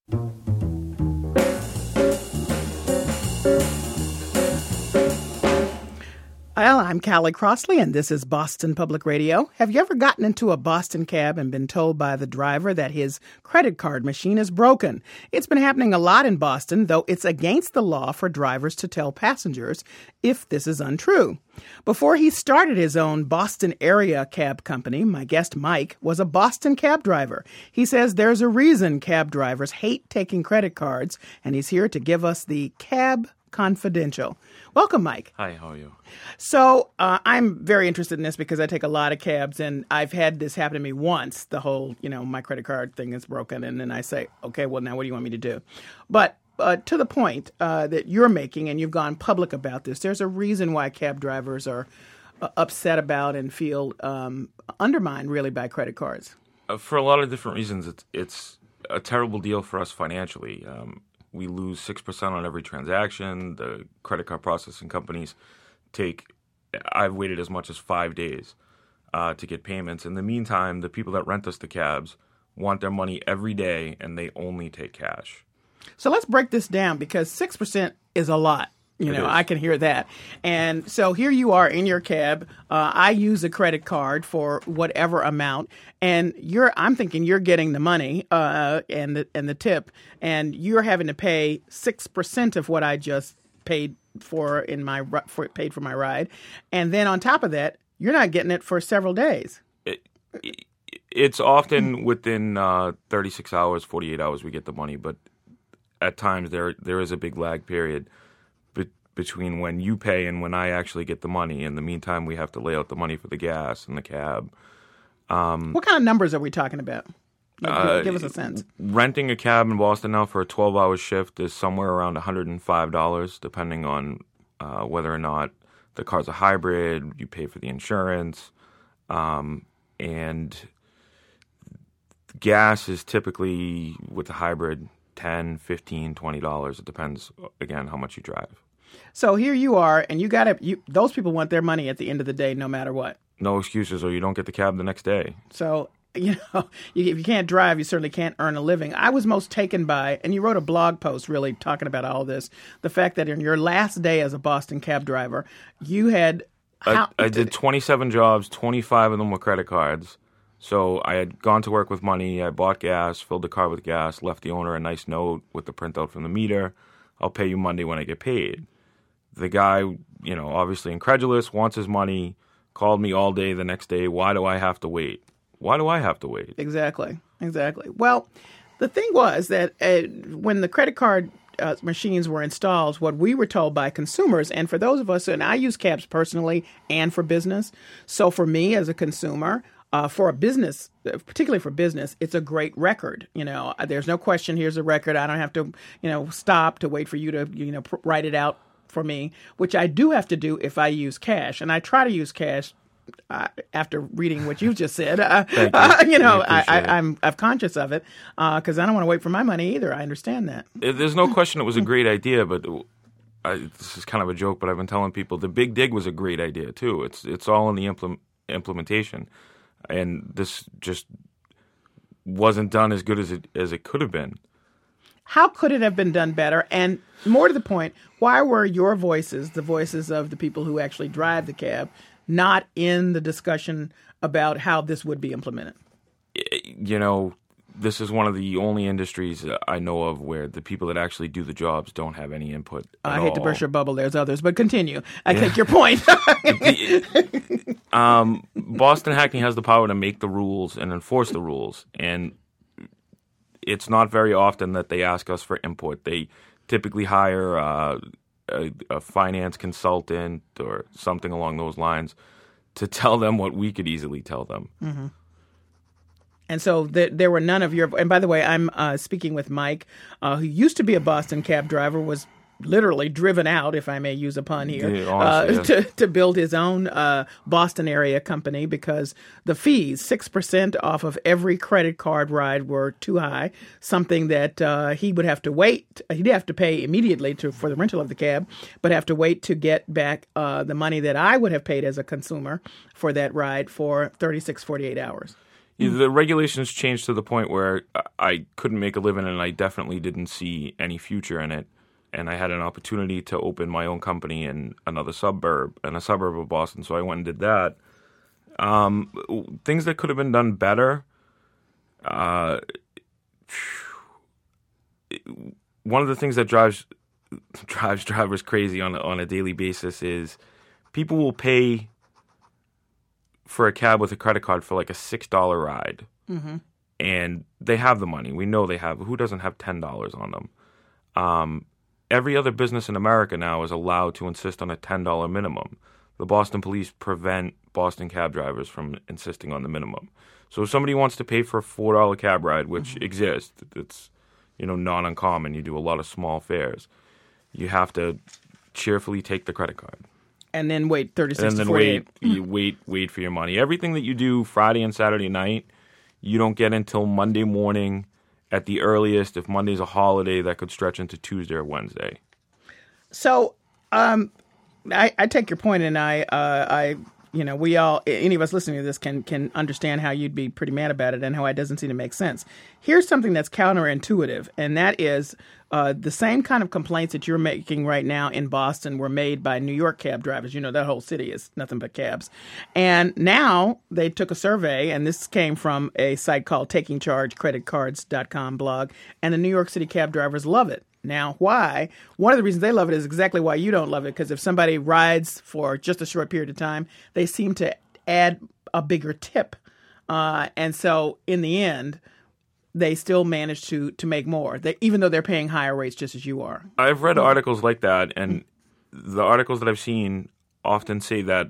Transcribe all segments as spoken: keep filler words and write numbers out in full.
Well, I'm Callie Crossley, and this is Boston Public Radio. Have you ever gotten into a Boston cab and been told by the driver that his credit card machine is broken? It's been happening a lot in Boston, though it's against the law for drivers to tell passengers if this is untrue. Before he started his own Boston area cab company, my guest Mike was a Boston cab driver. He says there's a reason cab drivers hate taking credit cards, and he's here to give us the Cab Confidential. Welcome, Mike. Hi, how are you? So uh, I'm very interested in this because I take a lot of cabs, and I've had this happen to me once. The whole, you know, my credit card thing is broken, and then I say, okay, well, now what do you want me to do? But uh, to the point uh, that you're making, and you've gone public about this, there's a reason why cab drivers are uh, upset about and feel um, undermined, really, by credit cards. Uh, for a lot of different reasons, it's it's a terrible deal for us financially. Um, we lose six percent on every transaction. The credit card processing companies take, I've waited as much as five days uh, to get payments. In the meantime, the people that rent us the cabs want their money every day, and they only take cash. So let's break this down, because six percent is a lot. You know, I can hear that. And so here you are in your cab. Uh, I use a credit card for whatever amount, and you're. I'm thinking you're getting the money uh, and the and the tip, and you're having to pay six percent of what I just paid for in my for, paid for my ride, and then on top of that, you're not getting it for several days. It, it's often within uh, thirty-six hours, forty-eight hours we get the money, but at times there there is a big lag period between when you pay and when I actually get the money. In the meantime, we have to lay out the money for the gas and the cab. Um, what kind of numbers are we talking about? Like, uh, give us a sense. Renting a cab in Boston now for a twelve-hour shift is somewhere around one hundred five dollars, depending on uh, whether or not the car's a hybrid, you pay for the insurance, um, and gas is typically, with the hybrid, ten dollars, fifteen dollars, twenty dollars. It depends, again, how much you drive. So here you are, and you got to. You, those people want their money at the end of the day, no matter what. No excuses, or you don't get the cab the next day. So you know, you, if you can't drive, you certainly can't earn a living. I was most taken by, and you wrote a blog post really talking about all this, the fact that in your last day as a Boston cab driver, you had. How, I, I did twenty-seven jobs. twenty-five of them were credit cards. So I had gone to work with money. I bought gas, filled the car with gas, left the owner a nice note with the printout from the meter. I'll pay you Monday when I get paid. The guy, you know, obviously incredulous, wants his money, called me all day the next day. Why do I have to wait? Why do I have to wait? Exactly. Exactly. Well, the thing was that uh, when the credit card uh, machines were installed, what we were told by consumers, and for those of us, and I use cabs personally and for business. So for me as a consumer, uh, for a business, particularly for business, it's a great record. You know, there's no question. Here's a record. I don't have to, you know, stop to wait for you to, you know, pr- write it out for me, which I do have to do if I use cash. And I try to use cash uh, after reading what you just said. Uh, you. uh, you know, I, I, it. I'm, I'm conscious of it because uh, I don't want to wait for my money either. I understand that. There's no question it was a great idea, but I, this is kind of a joke, but I've been telling people the Big Dig was a great idea too. It's it's all in the implement, implementation. And this just wasn't done as good as it as it could have been. How could it have been done better? And more to the point, why were your voices, the voices of the people who actually drive the cab, not in the discussion about how this would be implemented? You know, this is one of the only industries I know of where the people that actually do the jobs don't have any input at I hate all. to burst your bubble. There's others, but continue. I yeah. take your point. um, Boston Hackney has the power to make the rules and enforce the rules, and it's not very often that they ask us for input. They typically hire uh, a, a finance consultant or something along those lines to tell them what we could easily tell them. Mm-hmm. And so th- there were none of your – and by the way, I'm uh, speaking with Mike, uh, who used to be a Boston cab driver, was literally driven out, if I may use a pun here, yeah, honestly, uh, yes. to, to build his own uh, Boston area company because the fees, six percent off of every credit card ride, were too high, something that uh, he would have to wait. He'd have to pay immediately to for the rental of the cab, but have to wait to get back uh, the money that I would have paid as a consumer for that ride for thirty-six, forty-eight hours. Mm-hmm. The regulations changed to the point where I couldn't make a living, and I definitely didn't see any future in it. And I had an opportunity to open my own company in another suburb, in a suburb of Boston, so I went and did that. Um, things that could have been done better. Uh, one of the things that drives drives drivers crazy on a, on a daily basis is people will pay for a cab with a credit card for like a six dollar ride, mm-hmm. and they have the money. We know they have. Who doesn't have ten dollars on them? Um, every other business in America now is allowed to insist on a ten dollar minimum. The Boston police prevent Boston cab drivers from insisting on the minimum. So if somebody wants to pay for a four dollar cab ride, which mm-hmm. exists, it's you know not uncommon. You do a lot of small fares. You have to cheerfully take the credit card. And then wait thirty-six and then to forty-eight. wait, you wait, wait for your money. Everything that you do Friday and Saturday night, you don't get until Monday morning at the earliest. If Monday's a holiday, that could stretch into Tuesday or Wednesday. So, um, I, I take your point, and I, uh, I, you know, we all, any of us listening to this can can understand how you'd be pretty mad about it and how it doesn't seem to make sense. Here's something that's counterintuitive, and that is uh, the same kind of complaints that you're making right now in Boston were made by New York cab drivers. You know, that whole city is nothing but cabs. And now they took a survey, and this came from a site called taking charge credit cards dot com blog, and the New York City cab drivers love it. Now, why? One of the reasons they love it is exactly why you don't love it, because if somebody rides for just a short period of time, they seem to add a bigger tip. Uh, and so in the end, they still manage to to make more, they, even though they're paying higher rates just as you are. I've read articles like that, and the articles that I've seen often say that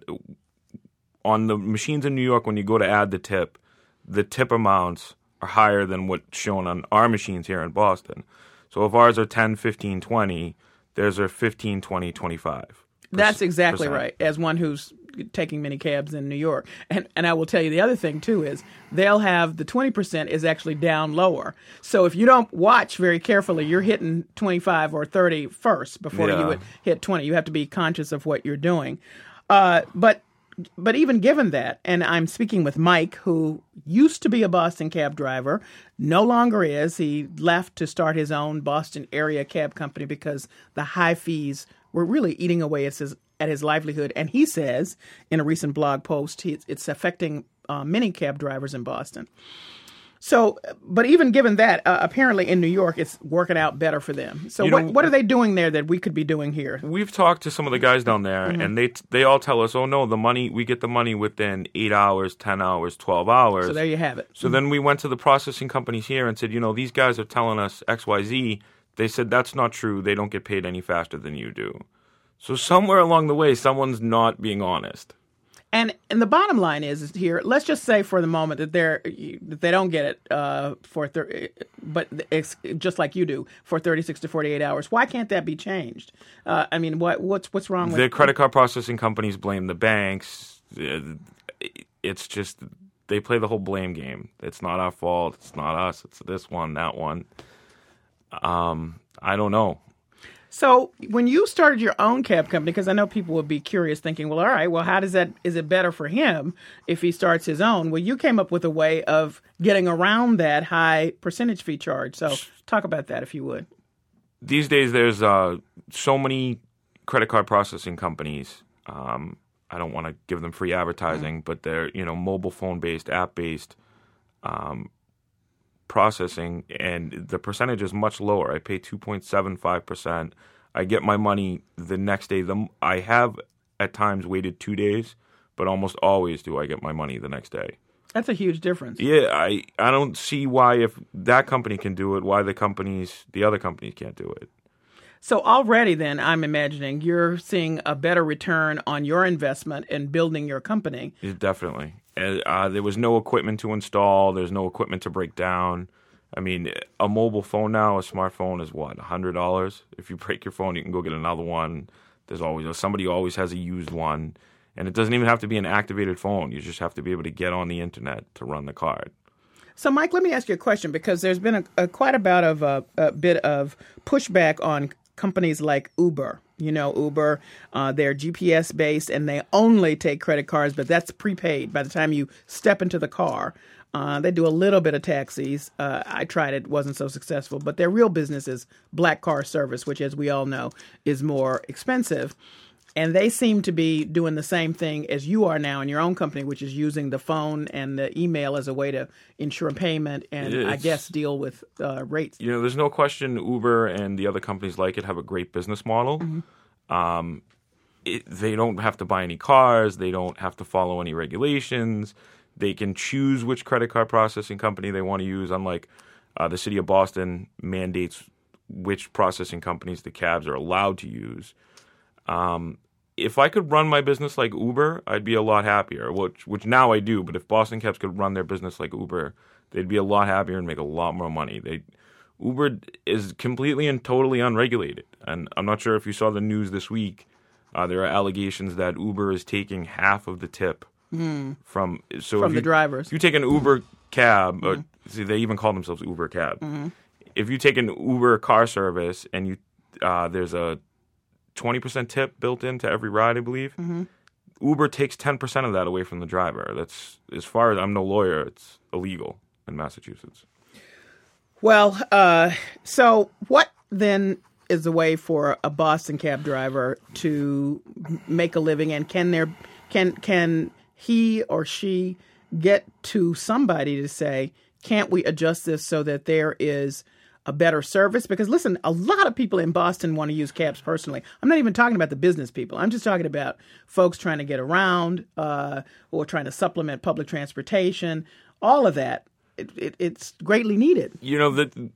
on the machines in New York, when you go to add the tip, the tip amounts are higher than what's shown on our machines here in Boston. So if ours are ten, fifteen, twenty, theirs are fifteen, twenty, twenty-five. That's exactly right, as one who's taking many cabs in New York. And and I will tell you the other thing, too, is they'll have the twenty percent is actually down lower. So if you don't watch very carefully, you're hitting twenty-five or thirty first before yeah. you would hit twenty. You have to be conscious of what you're doing. Uh, but But even given that, and I'm speaking with Mike, who used to be a Boston cab driver, no longer is. He left to start his own Boston area cab company because the high fees were really eating away at his, at his livelihood. And he says in a recent blog post, he, it's affecting uh, many cab drivers in Boston. So, but even given that, uh, apparently in New York, it's working out better for them. So, you what know, what are they doing there that we could be doing here? We've talked to some of the guys down there, mm-hmm. and they they all tell us, "Oh no, the money we get the money within eight hours, ten hours, twelve hours." So there you have it. So mm-hmm. then we went to the processing companies here and said, "You know, these guys are telling us X, Y, Z." They said that's not true. They don't get paid any faster than you do. So somewhere along the way, someone's not being honest. And and the bottom line is, is here. Let's just say for the moment that they're that they don't get it uh, for thirty, but it's just like you do for thirty-six to forty-eight hours. Why can't that be changed? Uh, I mean, what what's what's wrong with the credit card processing companies? Blame the banks. It's just they play the whole blame game. It's not our fault. It's not us. It's this one, that one. Um, I don't know. So when you started your own cab company, because I know people would be curious thinking, well, all right, well, how does that, is it better for him if he starts his own? Well, you came up with a way of getting around that high percentage fee charge. So talk about that if you would. These days there's uh, so many credit card processing companies. Um, I don't want to give them free advertising, mm-hmm. but they're, you know, mobile phone based, app based um, processing, and the percentage is much lower. I pay two point seven five percent. I get my money the next day. The, I have at times waited two days, but almost always do I get my money the next day. That's a huge difference. Yeah, I, I don't see why if that company can do it, why the companies, the other companies can't do it. So already then, I'm imagining you're seeing a better return on your investment in building your company. Yeah, definitely. Uh, there was no equipment to install. There's no equipment to break down. I mean, a mobile phone now, a smartphone is what, one hundred dollars? If you break your phone, you can go get another one. There's always, somebody always has a used one. And it doesn't even have to be an activated phone. You just have to be able to get on the internet to run the card. So, Mike, let me ask you a question, because there's been a, a quite a bit of uh, a bit of pushback on companies like Uber. You know, Uber, uh, they're G P S based and they only take credit cards, but that's prepaid by the time you step into the car. Uh, they do a little bit of taxis. Uh, I tried it, wasn't so successful. But their real business is black car service, which, as we all know, is more expensive. And they seem to be doing the same thing as you are now in your own company, which is using the phone and the email as a way to ensure payment and, it's, I guess, deal with uh, rates. You know, there's no question Uber and the other companies like it have a great business model. Mm-hmm. Um, it, they don't have to buy any cars. They don't have to follow any regulations. They can choose which credit card processing company they want to use, unlike uh, the city of Boston mandates which processing companies the cabs are allowed to use. Um, if I could run my business like Uber, I'd be a lot happier, which which now I do. But if Boston Cabs could run their business like Uber, they'd be a lot happier and make a lot more money. They Uber is completely and totally unregulated. And I'm not sure if you saw the news this week. Uh, there are allegations that Uber is taking half of the tip mm. from so from if the you, drivers. If you take an Uber cab, mm-hmm. or, see, they even call themselves Uber Cab. Mm-hmm. If you take an Uber car service and you uh, there's a twenty percent tip built into every ride, I believe. Mm-hmm. Uber takes ten percent of that away from the driver. That's, as far as I'm no lawyer, it's illegal in Massachusetts. Well, uh, so what then is a way for a Boston cab driver to make a living, and can there can can he or she get to somebody to say, can't we adjust this so that there is a better service? Because listen, a lot of people in Boston want to use cabs personally. I'm not even talking about the business people. I'm just talking about folks trying to get around uh, or trying to supplement public transportation. All of that, it, it, it's greatly needed. You know, the,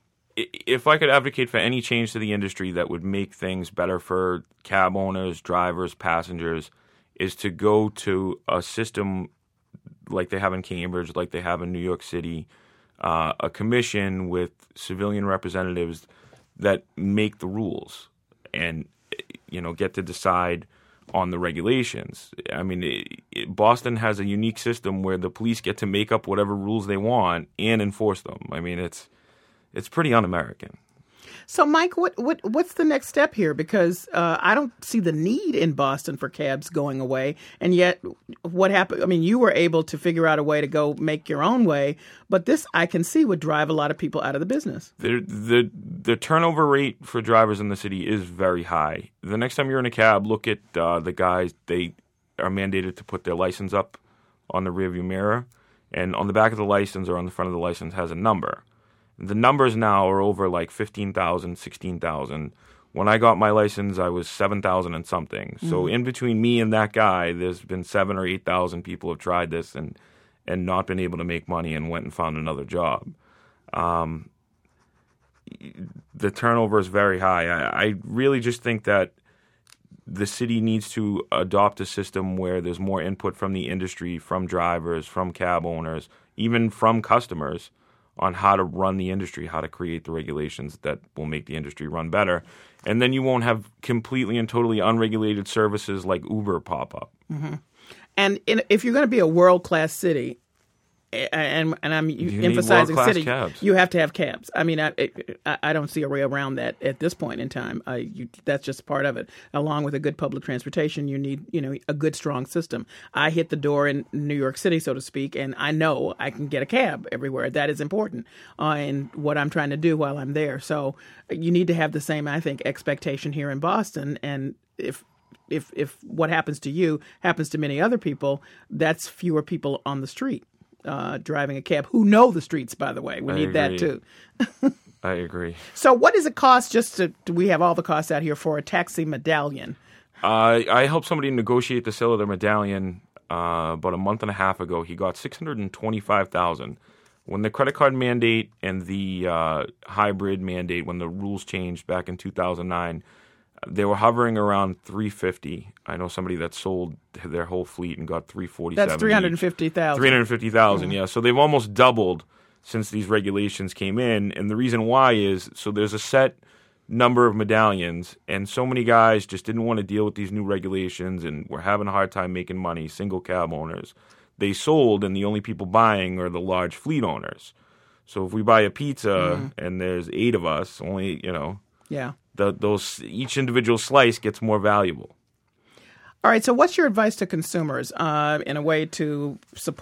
if I could advocate for any change to the industry that would make things better for cab owners, drivers, passengers, is to go to a system like they have in Cambridge, like they have in New York City, Uh, a commission with civilian representatives that make the rules and, you know, get to decide on the regulations. I mean, it, it, Boston has a unique system where the police get to make up whatever rules they want and enforce them. I mean, it's it's pretty un-American. So, Mike, what, what what's the next step here? Because uh, I don't see the need in Boston for cabs going away. And yet, what happened? I mean, you were able to figure out a way to go make your own way. But this, I can see, would drive a lot of people out of the business. The, the, the turnover rate for drivers in the city is very high. The next time you're in a cab, look at uh, the guys. They are mandated to put their license up on the rearview mirror. And on the back of the license or on the front of the license has a number. The numbers now are over like fifteen thousand, sixteen thousand. When I got my license, I was seven thousand and something. Mm-hmm. So in between me and that guy, there's been seven or eight thousand people have tried this and, and not been able to make money and went and found another job. Um, the turnover is very high. I, I really just think that the city needs to adopt a system where there's more input from the industry, from drivers, from cab owners, even from customers, on how to run the industry, how to create the regulations that will make the industry run better. And then you won't have completely and totally unregulated services like Uber pop up. Mm-hmm. And in, if you're going to be a world-class city, and, and I'm you emphasizing city, cabs. You have to have cabs. I mean, I, I, I don't see a way around that at this point in time. I, you, that's just part of it. Along with a good public transportation, you need, you know, a good, strong system. I hit the door in New York City, so to speak, and I know I can get a cab everywhere. That is important uh, in what I'm trying to do while I'm there. So you need to have the same, I think, expectation here in Boston. And if if if what happens to you happens to many other people, that's fewer people on the street. Uh, driving a cab, who know the streets, by the way. We I need agree. that, too. I agree. So what does it cost just to, do we have all the costs out here for a taxi medallion? Uh, I helped somebody negotiate the sale of their medallion uh, about a month and a half ago. He got six hundred twenty-five thousand dollars. When the credit card mandate and the uh, hybrid mandate, when the rules changed back in two thousand nine, they were hovering around three hundred fifty thousand dollars. I know somebody that sold their whole fleet and got three hundred forty-seven thousand dollars. That's three hundred fifty thousand dollars. three hundred fifty thousand dollars, mm-hmm. yeah. So they've almost doubled since these regulations came in. And the reason why is, so there's a set number of medallions, and so many guys just didn't want to deal with these new regulations and were having a hard time making money, single cab owners. They sold, and the only people buying are the large fleet owners. So if we buy a pizza mm-hmm. and there's eight of us, only, you know, yeah, the, those each individual slice gets more valuable. All right, so what's your advice to consumers uh, in a way to support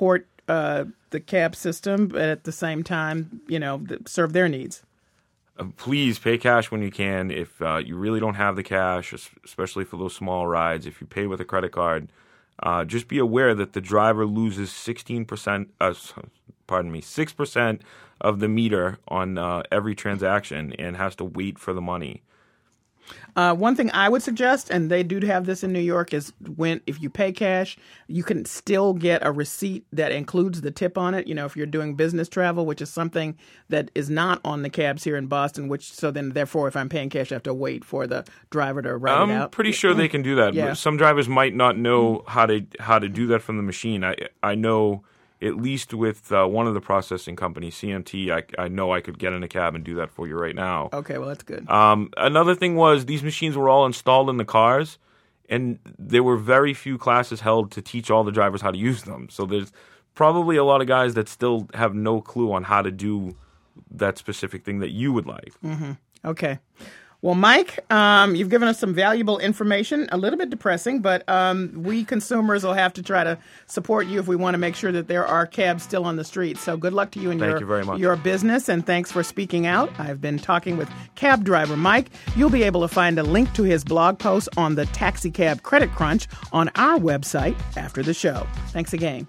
uh, the cab system, but at the same time, you know, th- serve their needs. Uh, please pay cash when you can. If uh, you really don't have the cash, especially for those small rides, if you pay with a credit card, uh, just be aware that the driver loses sixteen percent, uh, pardon me, six percent of the meter on uh, every transaction and has to wait for the money. Uh, one thing I would suggest, and they do have this in New York, is when if you pay cash, you can still get a receipt that includes the tip on it. You know, if you're doing business travel, which is something that is not on the cabs here in Boston, which so then therefore if I'm paying cash, I have to wait for the driver to write I'm it out. I'm pretty sure they can do that. Yeah. Some drivers might not know how to how to do that from the machine. I I know. At least with uh, one of the processing companies, C M T, I, I know I could get in a cab and do that for you right now. Okay, well, that's good. Um, another thing was these machines were all installed in the cars, and there were very few classes held to teach all the drivers how to use them. So there's probably a lot of guys that still have no clue on how to do that specific thing that you would like. Mm-hmm. Okay. Well, Mike, um, you've given us some valuable information, a little bit depressing, but um, we consumers will have to try to support you if we want to make sure that there are cabs still on the street. So good luck to you and Thank your, you very much. your business, and thanks for speaking out. I've been talking with cab driver Mike. You'll be able to find a link to his blog post on the Taxi Cab Credit Crunch on our website after the show. Thanks again.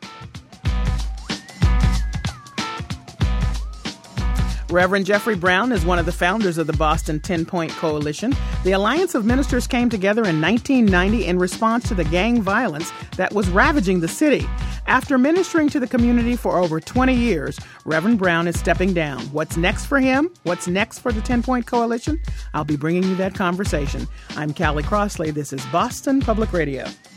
Reverend Jeffrey Brown is one of the founders of the Boston ten-Point Coalition. The Alliance of Ministers came together in nineteen ninety in response to the gang violence that was ravaging the city. After ministering to the community for over twenty years, Reverend Brown is stepping down. What's next for him? What's next for the ten-Point Coalition? I'll be bringing you that conversation. I'm Callie Crossley. This is Boston Public Radio.